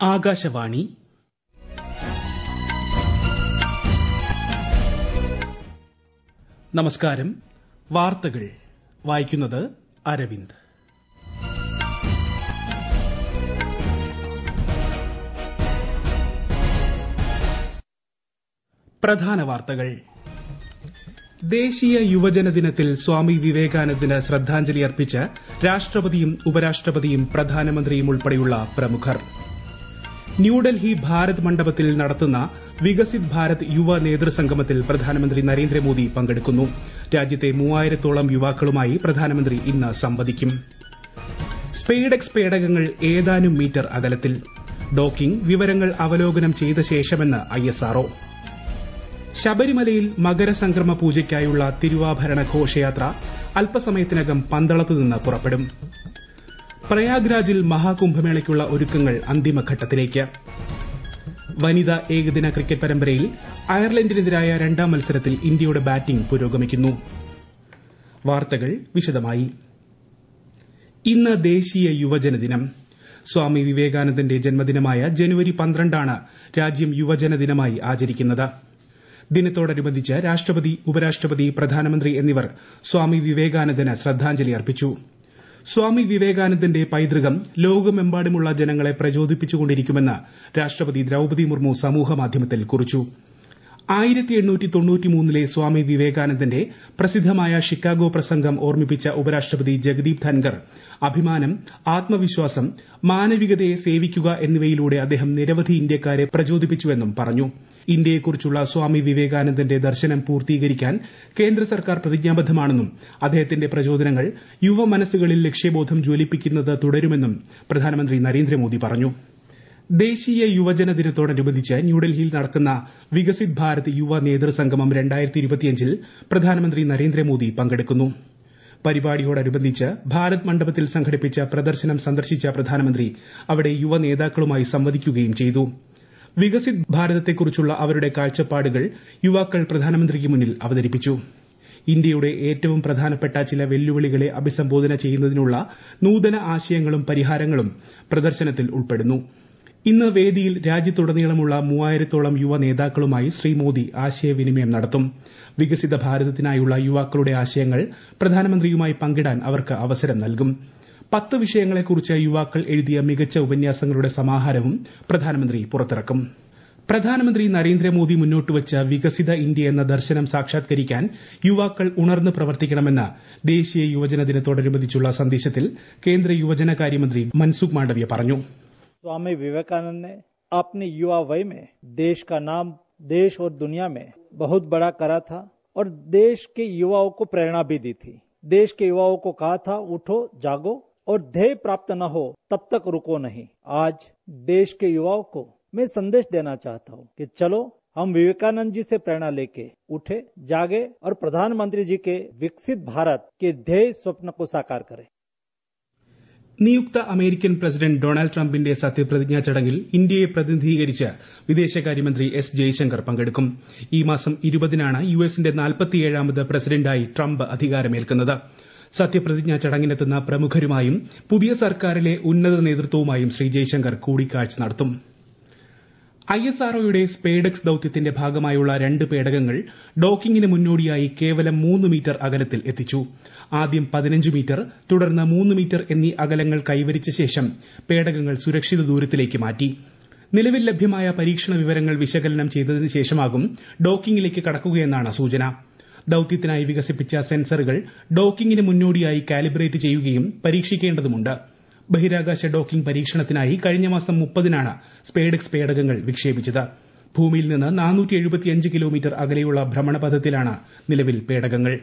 ആകാശവാണി. നമസ്കാരം. വാർത്തകൾ വായിക്കുന്നത് അരവിന്ദ്. പ്രധാന വാർത്തകൾ. ദേശീയ യുവജന ദിനത്തിൽ സ്വാമി വിവേകാനന്ദന് ശ്രദ്ധാഞ്ജലി അർപ്പിച്ച് രാഷ്ട്രപതിയും ഉപരാഷ്ട്രപതിയും പ്രധാനമന്ത്രിയും ഉൾപ്പെടെയുള്ള പ്രമുഖർ. ന്യൂഡൽഹി ഭാരത് മണ്ഡപത്തിൽ നടത്തുന്ന വികസിത് ഭാരത് യുവ നേതൃസംഗമത്തിൽ പ്രധാനമന്ത്രി നരേന്ദ്രമോദി പങ്കെടുക്കുന്നു. രാജ്യത്തെ 3000-ഓളം യുവാക്കളുമായി പ്രധാനമന്ത്രി ഇന്ന് സംവദിക്കും. സ്പെയ്ഡെക്സ് പേടകങ്ങൾ ഏതാനും മീറ്റർ അകലത്തിൽ. ഡോക്കിംഗ് വിവരങ്ങൾ അവലോകനം ചെയ്ത ശേഷമെന്ന് ISRO. ശബരിമലയിൽ മകരസംക്രമ പൂജയ്ക്കായുള്ള തിരുവാഭരണ ഘോഷയാത്ര അല്പസമയത്തിനകം പന്തളത്ത് നിന്ന് പുറപ്പെടും. പ്രയാഗ്രാജിൽ മഹാകുംഭമേളയ്ക്കുള്ള ഒരുക്കങ്ങൾ അന്തിമഘട്ടത്തിലേക്ക്. വനിതാ ഏകദിന ക്രിക്കറ്റ് പരമ്പരയിൽ അയർലൻഡിനെതിരായ രണ്ടാം മത്സരത്തിൽ ഇന്ത്യയുടെ ബാറ്റിംഗ് പുരോഗമിക്കുന്നു. വാർത്തകൾ വിശദമായി. ഇന്ന് ദേശീയ യുവജന ദിനം. സ്വാമി വിവേകാനന്ദന്റെ ജന്മദിനമായ ജനുവരി 12 രാജ്യം യുവജന ദിനമായി ആചരിക്കുന്നത്. ദിനത്തോടനുബന്ധിച്ച് രാഷ്ട്രപതി, ഉപരാഷ്ട്രപതി, പ്രധാനമന്ത്രി എന്നിവർ സ്വാമി വിവേകാനന്ദന് ശ്രദ്ധാഞ്ജലി അർപ്പിച്ചു. സ്വാമി വിവേകാനന്ദന്റെ പൈതൃകം ലോകമെമ്പാടുമുള്ള ജനങ്ങളെ പ്രചോദിപ്പിച്ചുകൊണ്ടിരിക്കുമെന്ന് രാഷ്ട്രപതി ദ്രൌപദി മുർമു സമൂഹമാധ്യമത്തിൽ കുറിച്ചു. 1893 സ്വാമി വിവേകാനന്ദന്റെ പ്രസിദ്ധമായ ഷിക്കാഗോ പ്രസംഗം ഓർമ്മിപ്പിച്ച ഉപരാഷ്ട്രപതി ജഗദീപ് ധൻകർ അഭിമാനം, ആത്മവിശ്വാസം, മാനവികതയെ സേവിക്കുക എന്നിവയിലൂടെ അദ്ദേഹം നിരവധി ഇന്ത്യക്കാരെ പ്രചോദിപ്പിച്ചുവെന്നും പറഞ്ഞു. ഇന്ത്യയെക്കുറിച്ചുള്ള സ്വാമി വിവേകാനന്ദന്റെ ദർശനം പൂർത്തീകരിക്കാൻ കേന്ദ്ര സർക്കാർ പ്രതിജ്ഞാബദ്ധമാണെന്നും അദ്ദേഹത്തിന്റെ പ്രചോദനങ്ങൾ യുവമനസ്സുകളിൽ ലക്ഷ്യബോധം ജ്വലിപ്പിക്കുന്നത് തുടരുമെന്നും പ്രധാനമന്ത്രി നരേന്ദ്രമോദി പറഞ്ഞു. ദേശീയ യുവജന ദിനത്തോടനുബന്ധിച്ച് ന്യൂഡൽഹിയിൽ നടക്കുന്ന വികസിത് ഭാരത് യുവ നേതൃസംഗമം 2025 പ്രധാനമന്ത്രി നരേന്ദ്രമോദി പങ്കെടുക്കുന്നു. പരിപാടിയോടനുബന്ധിച്ച് ഭാരത് മണ്ഡപത്തിൽ സംഘടിപ്പിച്ച പ്രദർശനം സന്ദർശിച്ച പ്രധാനമന്ത്രി അവിടെ യുവ നേതാക്കളുമായി സംവദിക്കുകയും ചെയ്തു. വികസിത് ഭാരതത്തെക്കുറിച്ചുള്ള അവരുടെ കാഴ്ചപ്പാടുകൾ യുവാക്കൾ പ്രധാനമന്ത്രിക്ക് മുന്നിൽ അവതരിപ്പിച്ചു. ഇന്ത്യയുടെ ഏറ്റവും പ്രധാനപ്പെട്ട ചില വെല്ലുവിളികളെ അഭിസംബോധന ചെയ്യുന്നതിനുള്ള നൂതന ആശയങ്ങളും പരിഹാരങ്ങളും പ്രദർശനത്തിൽ ഉൾപ്പെടുന്നു. ഇന്ന് വേദിയിൽ രാജ്യത്തുടനീളമുള്ള 3000-ഓളം യുവ നേതാക്കളുമായി ശ്രീ മോദി ആശയവിനിമയം നടത്തും. വികസിത ഭാരതത്തിനായുള്ള യുവാക്കളുടെ ആശയങ്ങൾ പ്രധാനമന്ത്രിയുമായി പങ്കിടാൻ അവർക്ക് അവസരം നൽകും. 10 വിഷയങ്ങളെക്കുറിച്ച് യുവാക്കൾ എഴുതിയ മികച്ച ഉപന്യാസങ്ങളുടെ സമാഹാരവും പ്രധാനമന്ത്രി പുറത്തിറക്കും. പ്രധാനമന്ത്രി നരേന്ദ്രമോദി മുന്നോട്ടുവച്ച വികസിത ഇന്ത്യ എന്ന ദർശനം സാക്ഷാത്കരിക്കാൻ യുവാക്കൾ ഉണർന്ന് പ്രവർത്തിക്കണമെന്ന് ദേശീയ യുവജന ദിനത്തോടനുബന്ധിച്ചുള്ള സന്ദേശത്തിൽ കേന്ദ്ര യുവജനകാര്യമന്ത്രി മൻസുഖ് മാണ്ഡവ്യ പറഞ്ഞു. स्वामी विवेकानंद ने अपनी युवा वय में देश का नाम देश और दुनिया में बहुत बड़ा करा था और देश के युवाओं को प्रेरणा भी दी थी. देश के युवाओं को कहा था, उठो, जागो और ध्येय प्राप्त न हो तब तक रुको नहीं. आज देश के युवाओं को मैं संदेश देना चाहता हूं कि चलो हम विवेकानंद जी से प्रेरणा लेके उठे, जागे और प्रधानमंत्री जी के विकसित भारत के ध्येय स्वप्न को साकार करें. നിയുക്ത അമേരിക്കൻ പ്രസിഡന്റ് ഡൊണാൾഡ് ട്രംപിന്റെ സത്യപ്രതിജ്ഞാ ചടങ്ങിൽ ഇന്ത്യയെ പ്രതിനിധീകരിച്ച് വിദേശകാര്യമന്ത്രി എസ് ജയശങ്കർ പങ്കെടുക്കും. ഈ മാസം 20-നാണ് യുഎസിന്റെ 47ാമത് പ്രസിഡന്റായി ട്രംപ് അധികാരമേൽക്കുന്നത്. സത്യപ്രതിജ്ഞാ ചടങ്ങിനെത്തുന്ന പ്രമുഖരുമായും പുതിയ സർക്കാരിലെ ഉന്നത നേതൃത്വവുമായും ശ്രീ ജയശങ്കർ കൂടിക്കാഴ്ച നടത്തും. ISROയുടെ സ്പെയ്ഡെക്സ് ദൌത്യത്തിന്റെ ഭാഗമായുള്ള 2 പേടകങ്ങൾ ഡോക്കിംഗിന് മുന്നോടിയായി കേവലം 3 മീറ്റർ അകലത്തിൽ എത്തിച്ചു. ആദ്യം 15 മീറ്റർ, തുടർന്ന് 3 മീറ്റർ എന്നീ അകലങ്ങൾ കൈവരിച്ച ശേഷം പേടകങ്ങൾ സുരക്ഷിത ദൂരത്തിലേക്ക് മാറ്റി. നിലവിൽ ലഭ്യമായ പരീക്ഷണ വിവരങ്ങൾ വിശകലനം ചെയ്തതിന് ശേഷമാകും ഡോക്കിംഗിലേക്ക് കടക്കുകയെന്നാണ് സൂചന. ദൌത്യത്തിനായി വികസിപ്പിച്ച സെൻസറുകൾ ഡോക്കിംഗിന് മുന്നോടിയായി കാലിബ്രേറ്റ് ചെയ്യുകയും പരീക്ഷിക്കേണ്ടതുണ്ട്. ബഹിരാകാശ ഡോക്കിംഗ് പരീക്ഷണത്തിനായി കഴിഞ്ഞ മാസം 30-നാണ് സ്പെയ്ഡെക്സ് പേടകങ്ങൾ വിക്ഷേപിച്ചത്. ഭൂമിയിൽ നിന്ന് 475 കിലോമീറ്റർ അകലെയുള്ള ഭ്രമണപഥത്തിലാണ് നിലവിൽ പേടകങ്ങൾ.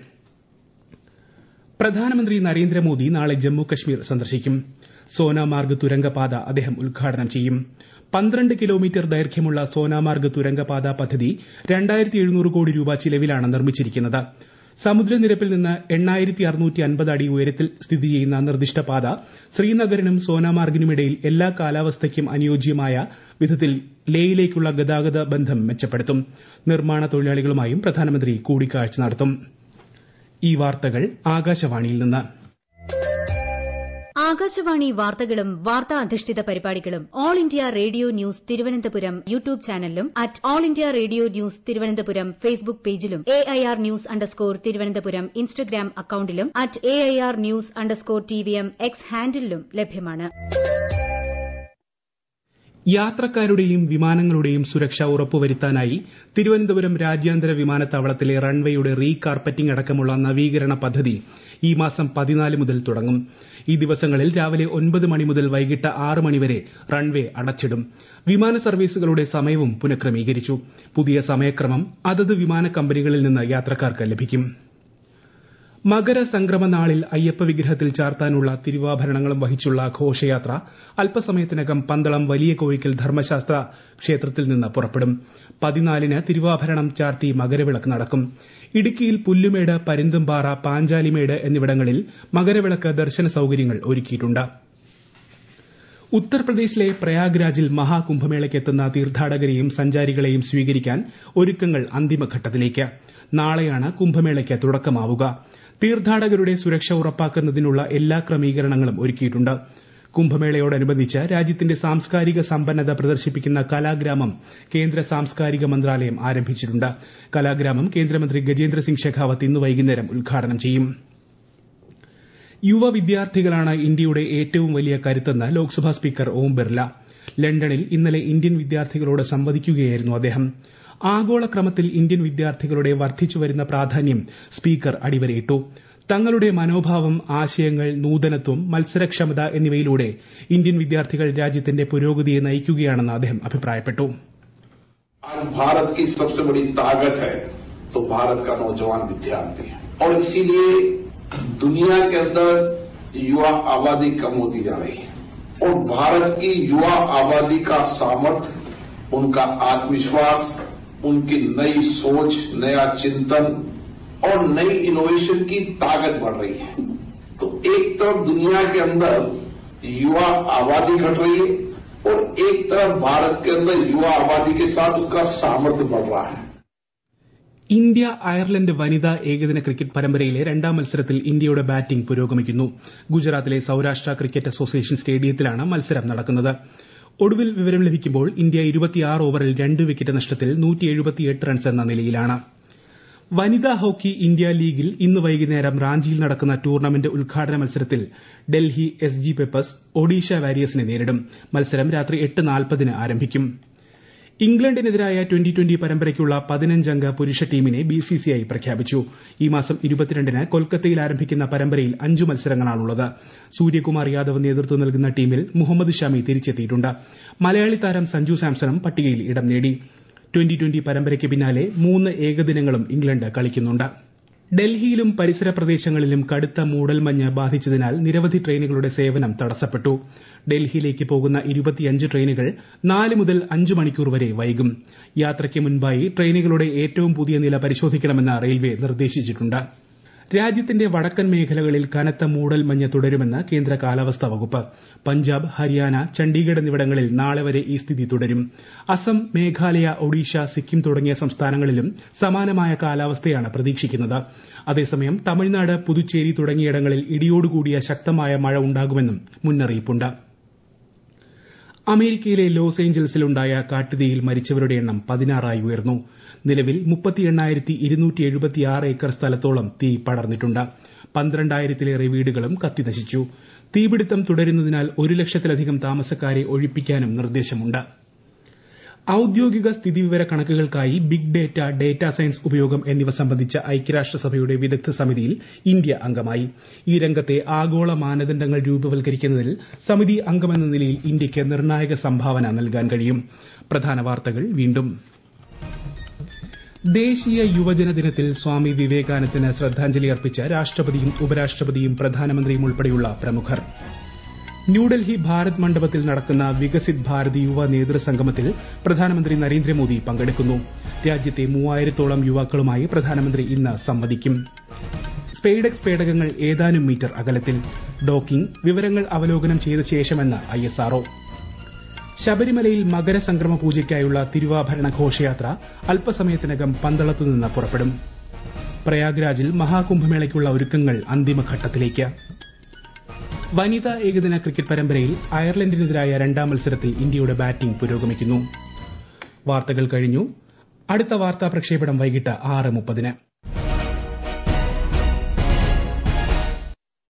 പ്രധാനമന്ത്രി നരേന്ദ്രമോദി നാളെ ജമ്മു കശ്മീർ സന്ദർശിക്കും. സോനാമാർഗ് തുരങ്കപാത അദ്ദേഹം ഉദ്ഘാടനം ചെയ്യും. 12 കിലോമീറ്റർ ദൈർഘ്യമുള്ള സോനാമാർഗ് തുരങ്കപാത പദ്ധതി 2700 കോടി രൂപ ചിലവിലാണ് നിർമ്മിച്ചിരിക്കുന്നത്. സമുദ്രനിരപ്പിൽ നിന്ന് 8650 അടി ഉയരത്തിൽ സ്ഥിതി ചെയ്യുന്ന നിർദ്ദിഷ്ട പാത ശ്രീനഗറിനും സോനാമാർഗിനുമിടയിൽ എല്ലാ കാലാവസ്ഥയ്ക്കും അനുയോജ്യമായ വിധത്തിൽ ലേയിലേക്കുള്ള ഗതാഗത ബന്ധം മെച്ചപ്പെടുത്തും. നിർമ്മാണ തൊഴിലാളികളുമായും പ്രധാനമന്ത്രി കൂടിക്കാഴ്ച നടത്തും. ഈ വാർത്തകൾ ആകാശവാണിയിൽ നിന്ന്. ആകാശവാണി വാർത്തകളും വാർത്താ അധിഷ്ഠിത പരിപാടികളും All India Radio news Thiruvananthapuram YouTube ചാനലിലും at All India Radio news Thiruvananthapuram Facebook പേജിലും AIR ന്യൂസ് _ തിരുവനന്തപുരം ഇൻസ്റ്റഗ്രാം അക്കൌണ്ടിലും at AIR news _ TVM X ഹാൻഡിലും ലഭ്യമാണ്. യാത്രക്കാരുടെയും വിമാനങ്ങളുടെയും സുരക്ഷ ഉറപ്പുവരുത്താനായി തിരുവനന്തപുരം രാജ്യാന്തര വിമാനത്താവളത്തിലെ റൺവേയുടെ റീകാർപ്പറ്റിംഗ് അടക്കമുള്ള നവീകരണ പദ്ധതി ഈ മാസം 14 മുതൽ തുടങ്ങും. ഈ ദിവസങ്ങളിൽ രാവിലെ 9 മണി മുതൽ വൈകിട്ട് 6 മണി വരെ റൺവേ അടച്ചിടും. വിമാന സർവീസുകളുടെ സമയവും പുനഃക്രമീകരിച്ചു. പുതിയ സമയക്രമം അതത് വിമാന കമ്പനികളിൽ നിന്ന് യാത്രക്കാർക്ക് ലഭിക്കും. മകരസംക്രമ നാളിൽ അയ്യപ്പ വിഗ്രഹത്തിൽ ചാർത്താനുള്ള തിരുവാഭരണങ്ങളും വഹിച്ചുള്ള ഘോഷയാത്ര അല്പസമയത്തിനകം പന്തളം വലിയ കോയിക്കൽ ധർമ്മശാസ്ത്ര ക്ഷേത്രത്തിൽ നിന്ന് പുറപ്പെടും. 14-ന് തിരുവാഭരണം ചാർത്തി മകരവിളക്ക് നടക്കും. ഇടുക്കിയിൽ പുല്ലുമേട്, പരുന്തുംപാറ, പാഞ്ചാലിമേട് എന്നിവിടങ്ങളിൽ മകരവിളക്ക് ദർശന സൌകര്യങ്ങൾ ഒരുക്കിയിട്ടുണ്ട്. ഉത്തർപ്രദേശിലെ പ്രയാഗ്രാജിൽ മഹാകുംഭമേളയ്ക്കെത്തുന്ന തീർത്ഥാടകരെയും സഞ്ചാരികളെയും സ്വീകരിക്കാൻ ഒരുക്കങ്ങൾ അന്തിമഘട്ടത്തിലേക്ക്. നാളെയാണ് കുംഭമേളയ്ക്ക് തുടക്കമാവുക. തീർത്ഥാടകരുടെ സുരക്ഷ ഉറപ്പാക്കുന്നതിനുള്ള എല്ലാ ക്രമീകരണങ്ങളും ഒരുക്കിയിട്ടുണ്ട്. കുംഭമേളയോടനുബന്ധിച്ച് രാജ്യത്തിന്റെ സാംസ്കാരിക സമ്പന്നത പ്രദർശിപ്പിക്കുന്ന കലാഗ്രാമം കേന്ദ്ര സാംസ്കാരിക മന്ത്രാലയം ആരംഭിച്ചിട്ടുണ്ട്. കലാഗ്രാമം കേന്ദ്രമന്ത്രി ഗജേന്ദ്ര സിംഗ് ഷെഖാവത്ത് ഇന്ന് വൈകുന്നേരം ഉദ്ഘാടനം ചെയ്യും. യുവ വിദ്യാർത്ഥികളാണ് ഇന്ത്യയുടെ ഏറ്റവും വലിയ കരുത്തെന്ന് ലോക്സഭാ സ്പീക്കർ ഓം ബിർല. ലണ്ടനിൽ ഇന്നലെ ഇന്ത്യൻ വിദ്യാർത്ഥികളോട് സംവദിക്കുകയായിരുന്നു അദ്ദേഹം. ആഗോളക്രമത്തിൽ ഇന്ത്യൻ വിദ്യാർത്ഥികളുടെ വർദ്ധിച്ചുവരുന്ന പ്രാധാന്യം സ്പീക്കർ അടിവരയിട്ടു. തങ്ങളുടെ മനോഭാവം, ആശയങ്ങൾ, നൂതനത്വം, മത്സരക്ഷമത എന്നിവയിലൂടെ ഇന്ത്യൻ വിദ്യാർത്ഥികൾ രാജ്യത്തിന്റെ പുരോഗതിയെ നയിക്കുകയാണെന്ന് അദ്ദേഹം അഭിപ്രായപ്പെട്ടു. भारत की सबसे बड़ी ताकत है तो भारत का नौजवान विद्यार्थी है और इसीलिए दुनिया के अंदर युवा आबादी कम होती जा रही है और भारत की युवा आबादी का सामर्थ्य, उनका आत्मविश्वास, उनकी नई सोच, नया चिंतन और नई इनोवेशन की ताकत बढ़ रही है. तो एक तरफ दुनिया के अंदर युवा आबादी घट रही है और एक तरफ भारत के अंदर युवा आबादी के साथ उसका सामर्थ्य बढ़ रहा है. ഇന്ത്യ അയർലൻഡ് വനിതാ ഏകദിന ക്രിക്കറ്റ് പരമ്പരയിലെ രണ്ടാം മത്സരത്തിൽ ഇന്ത്യയുടെ ബാറ്റിംഗ് പുരോഗമിക്കുന്നു. ഗുജറാത്തിലെ സൌരാഷ്ട്ര ക്രിക്കറ്റ് അസോസിയേഷൻ സ്റ്റേഡിയത്തിലാണ് മത്സരം നടക്കുന്നത്. ഒടുവിൽ വിവരം ലഭിക്കുമ്പോൾ ഇന്ത്യ 26 ഓവറിൽ 2 വിക്കറ്റ് നഷ്ടത്തിൽ 178 റൺസ് എന്ന നിലയിലാണ്. വനിതാ ഹോക്കി ഇന്ത്യ ലീഗിൽ ഇന്ന് വൈകുന്നേരം റാഞ്ചിയിൽ നടക്കുന്ന ടൂർണമെന്റ് ഉദ്ഘാടന മത്സരത്തിൽ ഡൽഹി SG പെപ്പേഴ്സ് ഒഡീഷ വാരിയേഴ്സിനെ നേരിടും. മത്സരം രാത്രി 8:40-ന് ആരംഭിക്കും. ഇംഗ്ലണ്ടിനെതിരായ 2020 പരമ്പരയ്ക്കുള്ള 15-അംഗ പുരുഷ ടീമിനെ BCCI പ്രഖ്യാപിച്ചു. ഈ മാസം 22-ന് കൊൽക്കത്തയിൽ ആരംഭിക്കുന്ന പരമ്പരയിൽ 5 മത്സരങ്ങളാണുള്ളത്. സൂര്യകുമാർ യാദവ് നേതൃത്വം നൽകുന്ന ടീമിൽ മുഹമ്മദ് ഷമി തിരിച്ചെത്തിയിട്ടുണ്ട്. മലയാളി താരം സഞ്ജു സാംസണും പട്ടികയിൽ ഇടം നേടി. 2020 പരമ്പരയ്ക്ക് പിന്നാലെ 3 ഏകദിനങ്ങളും ഇംഗ്ലണ്ട് കളിക്കുന്നുണ്ട്. ഡൽഹിയിലും പരിസര പ്രദേശങ്ങളിലും കടുത്ത മൂടൽമഞ്ഞ് ബാധിച്ചതിനാൽ നിരവധി ട്രെയിനുകളുടെ സേവനം തടസ്സപ്പെട്ടു. ഡൽഹിയിലേക്ക് പോകുന്ന 25 ട്രെയിനുകൾ 4 മുതൽ 5 മണിക്കൂർ വരെ വൈകും. യാത്രയ്ക്ക് മുൻപായി ട്രെയിനുകളുടെ ഏറ്റവും പുതിയ നില പരിശോധിക്കണമെന്ന് റെയിൽവേ നിർദ്ദേശിച്ചിട്ടുണ്ട്. രാജ്യത്തിന്റെ വടക്കൻ മേഖലകളിൽ കനത്ത മൂടൽമഞ്ഞ് തുടരുമെന്ന് കേന്ദ്ര കാലാവസ്ഥാ വകുപ്പ്. പഞ്ചാബ്, ഹരിയാന, ചണ്ഡീഗഡ് എന്നിവിടങ്ങളിൽ നാളെ വരെ ഈ സ്ഥിതി തുടരും. അസം, മേഘാലയ, ഒഡീഷ, സിക്കിം തുടങ്ങിയ സംസ്ഥാനങ്ങളിലും സമാനമായ കാലാവസ്ഥയാണ് പ്രതീക്ഷിക്കുന്നത്. അതേസമയം തമിഴ്നാട്, പുതുച്ചേരി തുടങ്ങിയിടങ്ങളിൽ ഇടിയോടുകൂടിയ ശക്തമായ മഴ ഉണ്ടാകുമെന്നും മുന്നറിയിപ്പുണ്ട്. അമേരിക്കയിലെ ലോസ് ഏഞ്ചൽസിലുണ്ടായ കാട്ടുതീയിൽ മരിച്ചവരുടെ എണ്ണം 16 ഉയർന്നു. നിലവിൽ 38,276 ഏക്കർ സ്ഥലത്തോളം തീ പടർന്നിട്ടുണ്ട്. 12,000-ലേറെ വീടുകളും കത്തിനശിച്ചു. തീപിടുത്തം തുടരുന്നതിനാൽ 1,00,000-ലധികം താമസക്കാരെ ഒഴിപ്പിക്കാനും നിർദ്ദേശമുണ്ട്. ഔദ്യോഗിക സ്ഥിതിവിവര കണക്കുകൾക്കായി ബിഗ് ഡേറ്റ, ഡേറ്റാ സയൻസ് ഉപയോഗം എന്നിവ സംബന്ധിച്ച ഐക്യരാഷ്ട്രസഭയുടെ വിദഗ്ധ സമിതിയിൽ ഇന്ത്യ അംഗമായി. ഈ രംഗത്തെ ആഗോള മാനദണ്ഡങ്ങൾ രൂപവൽക്കരിക്കുന്നതിൽ സമിതി അംഗമെന്ന നിലയിൽ ഇന്ത്യയ്ക്ക് നിർണായക സംഭാവന നൽകാൻ കഴിയും. പ്രധാന വാർത്തകൾ വീണ്ടും. ദേശീയ യുവജന ദിനത്തിൽ സ്വാമി വിവേകാനന്ദന് ശ്രദ്ധാഞ്ജലി അർപ്പിച്ച് രാഷ്ട്രപതിയും ഉപരാഷ്ട്രപതിയും പ്രധാനമന്ത്രിയും ഉൾപ്പെടെയുള്ള പ്രമുഖർ. ന്യൂഡൽഹി ഭാരത് മണ്ഡപത്തിൽ നടക്കുന്ന വികസിത് ഭാരത് യുവ നേതൃസംഗമത്തിൽ പ്രധാനമന്ത്രി നരേന്ദ്രമോദി പങ്കെടുക്കുന്നു. രാജ്യത്തെ 3000-ഓളം യുവാക്കളുമായി പ്രധാനമന്ത്രി ഇന്ന് സംവദിക്കും. സ്പെയ്ഡെക്സ് പേടകങ്ങൾ ഏതാനും മീറ്റർ അകലത്തിൽ. ഡോക്കിംഗ് വിവരങ്ങൾ അവലോകനം ചെയ്ത ശേഷമെന്ന് ISRO. ശബരിമലയിൽ മകരസംക്രമ പൂജയ്ക്കായുള്ള തിരുവാഭരണ ഘോഷയാത്ര അല്പസമയത്തിനകം പന്തളത്തുനിന്ന് പുറപ്പെടും. പ്രയാഗ്രാജിൽ മഹാകുംഭമേളയ്ക്കുള്ള ഒരുക്കങ്ങൾ അന്തിമഘട്ടത്തിലേക്ക്. വനിതാ ഏകദിന ക്രിക്കറ്റ് പരമ്പരയിൽ അയർലൻഡിനെതിരായ രണ്ടാം മത്സരത്തിൽ ഇന്ത്യയുടെ ബാറ്റിംഗ് പുരോഗമിക്കുന്നു. വാർത്തകൾ കഴിഞ്ഞു. അടുത്ത വാർത്താ പ്രക്ഷേപണം വൈകിട്ട് 6:30.